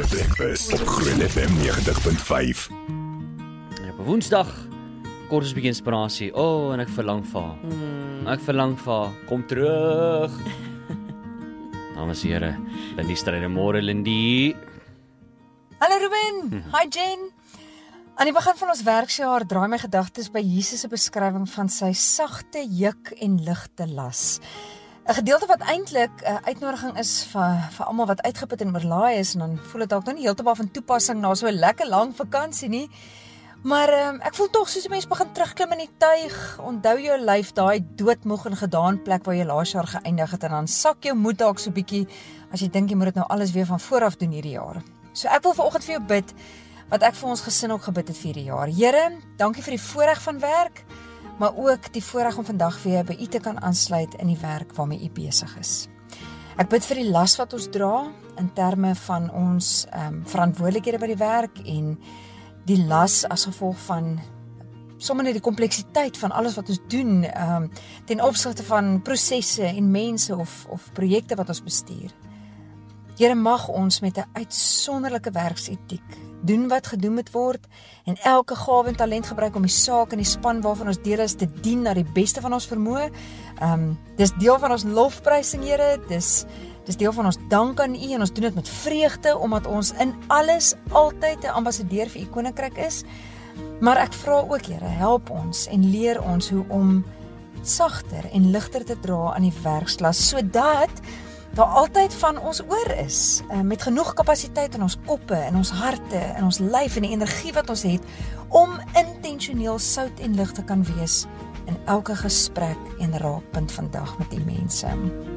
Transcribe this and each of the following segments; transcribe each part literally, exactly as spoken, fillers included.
Groot Breakfast op Groot F M negentig punt vyf. En op 'n Woensdag kort ons 'n bietjie inspirasie. O, oh, en ek verlang vir haar. Mm. Ek verlang vir haar. Kom terug. Dames en here, Lindy Strydom, môre Lindy. Hallo Ruben, hm. Hi Jen. Aan die begin van ons werksjaar draai my gedagtes by Jesus se beskrywing van sy sagte juk en ligte las. 'n Gedeelte wat eintlik 'n uitnodiging is vir vir almal wat uitgeput en oorlaai is, en dan voel dit dalk nou nie heeltemal van toepassing na so 'n lekker lang vakansie nie. Maar um, ek voel tog soos 'n mens begin terugklim in die tuig, onthou jou lyf daai doodmoeg en gedaan plek waar jy laas jaar geëindig het, en dan sak jou moed dalk so bietjie as jy dink jy moet dit nou alles weer van voor af doen hierdie jaar. So ek wil vanoggend vir jou bid wat ek vir ons gesin ook gebid het vir hierdie jaar. Here, dankie vir die voorreg van werk, maar ook die voorreg om vandag weer by U te kan aansluit in die werk waarmee U besig is. Ek bid vir die las wat ons dra in terme van ons um, verantwoordelikhede by die werk en die las as gevolg van sommer net die kompleksiteit van alles wat ons doen um, ten opsigte van prosesse en mense of, of projekte wat ons bestuur. Here, mag ons met 'n uitsonderlike werksetiek doen wat gedoen moet word en elke gawe en talent gebruik om die saak en die span waarvan ons deel is te dien na die beste van ons vermoë. Um, dis deel van ons lofprysing, Here, dis, dis deel van ons dank aan U en ons doen dit met vreugde omdat ons in alles altyd 'n ambassadeur vir U koninkryk is. Maar ek vra ook, Here, help ons en leer ons hoe om sagter en ligter te dra aan die werkslas, sodat daar altyd van ons oor is, uh, met genoeg kapasiteit in ons koppe, in ons harte, in ons lyf en die energie wat ons het, om intentioneel sout en lig te kan wees in elke gesprek en raakpunt vandag met die mense.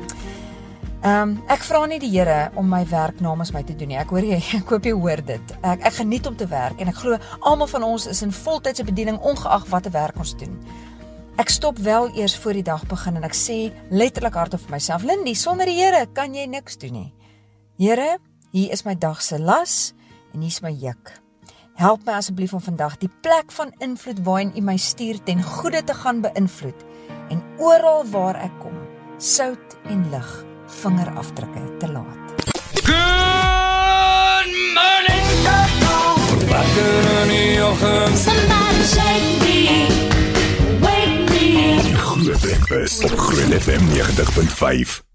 Um, ek vra nie die Here om my werk namens my te doen nie. Ek hoor jy, ek hoop jy hoor dit. Ek, ek geniet om te werk en ek glo almal van ons is in voltydse bediening ongeag watter werk ons doen. Ek stop wel eers voor die dag begin en ek sê letterlik hardop vir myself, Lindy, sonder die Here kan jy niks doen nie. Here, hier is my dag se las en hier is my juk. Help my asseblief om vandag die plek van invloed waarin U my stuur ten goeie te gaan beïnvloed en oral waar ek kom, sout en lig, vingerafdrukke te laat. Good morning, wakker in die oggend. Somebody shake me, wake me. Groot Breakfast op Groot F M negentig punt vyf.